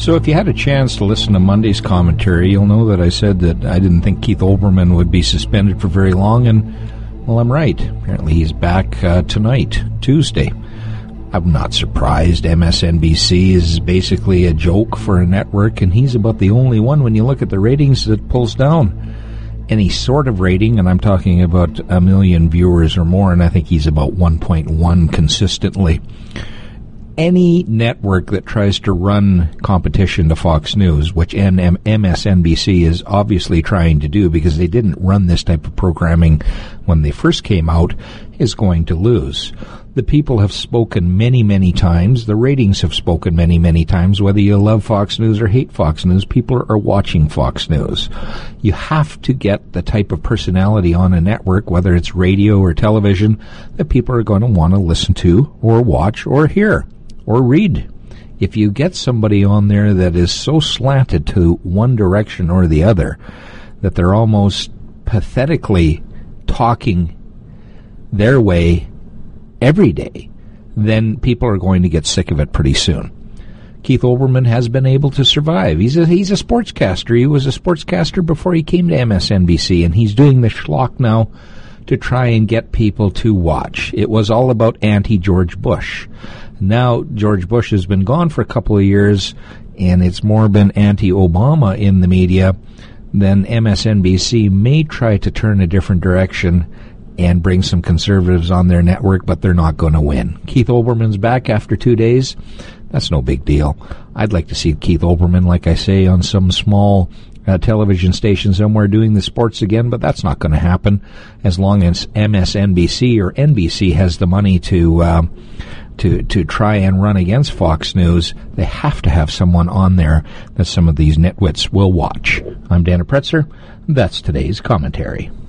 So if you had a chance to listen to Monday's commentary, you'll know that I said that I didn't think Keith Olbermann would be suspended for very long, and, well, I'm right. Apparently he's back tonight, Tuesday. I'm not surprised. MSNBC is basically a joke for a network, and he's about the only one, when you look at the ratings, that pulls down any sort of rating, and I'm talking about 1 million viewers or more, and I think he's about 1.1 consistently. Any network that tries to run competition to Fox News, which MSNBC is obviously trying to do because they didn't run this type of programming when they first came out, is going to lose. The people have spoken many, many times. The ratings have spoken many, many times. Whether you love Fox News or hate Fox News, people are watching Fox News. You have to get the type of personality on a network, whether it's radio or television, that people are going to want to listen to or watch or hear or read. If you get somebody on there that is so slanted to one direction or the other that they're almost pathetically talking their way every day, then people are going to get sick of it pretty soon. Keith Olbermann has been able to survive. He's a sportscaster. He was a sportscaster before he came to MSNBC, and he's doing the schlock now to try and get people to watch. It was all about anti-George Bush. Now George Bush has been gone for a couple of years, and it's more been anti-Obama in the media. Then MSNBC may try to turn a different direction and bring some conservatives on their network, but they're not going to win. Keith Olbermann's back after 2 days. That's no big deal. I'd like to see Keith Olbermann, like I say, on some small television station somewhere doing the sports again, but that's not going to happen as long as MSNBC or NBC has the money to try and run against Fox News. They have to have someone on there that some of these nitwits will watch. I'm Dana Pretzer. That's today's commentary.